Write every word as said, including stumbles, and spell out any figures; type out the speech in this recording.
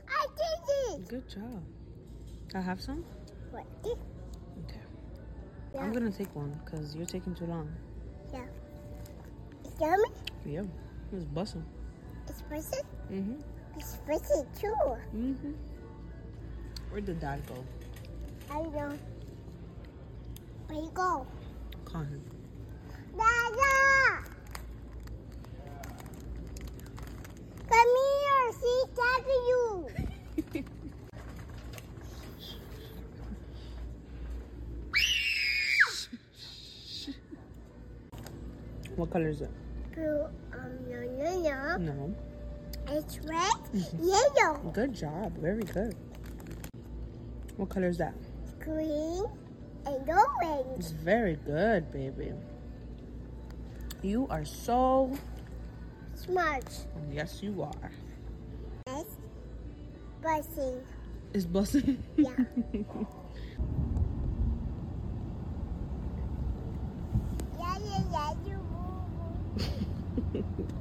I did it. Good job. I have some? What? Okay. Yeah. I'm gonna take one because you're taking too long. Yeah. It's yummy. Yeah. It's busting. It's spicy. Mm-hmm. It's spicy too. Mm-hmm. Where did Dad go? I don't know. Where you go? Call him. Dada! Come here. See, Daddy, you. What color is it? Blue. Um, no, no, no. No. It's red, yellow, Good job. Very good. What color is that? green, and orange. It's very good, baby. You are so... Smart. Yes, you are. Yes. Buzzing. It's busting. Yeah. Yeah, yeah, yeah, you.